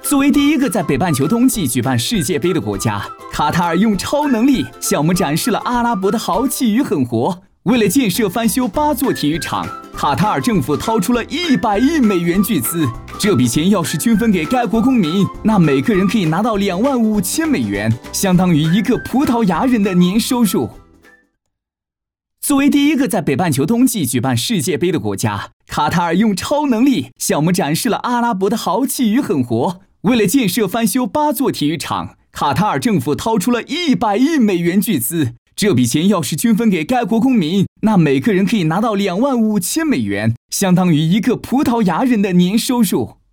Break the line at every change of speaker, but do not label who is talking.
作为第一个在北半球冬季举办世界杯的国家，卡塔尔用超能力向我们展示了阿拉伯的豪气与狠活。为了建设翻修8座体育场，卡塔尔政府掏出了100亿美元巨资。这笔钱要是均分给该国公民，那每个人可以拿到25000美元，相当于一个葡萄牙人的年收入。作为第一个在北半球冬季举办世界杯的国家，卡塔尔用超能力向我们展示了阿拉伯的豪气与狠活。为了建设翻修8座体育场，卡塔尔政府掏出了100亿美元巨资。这笔钱要是均分给该国公民，那每个人可以拿到25000美元，相当于一个葡萄牙人的年收入。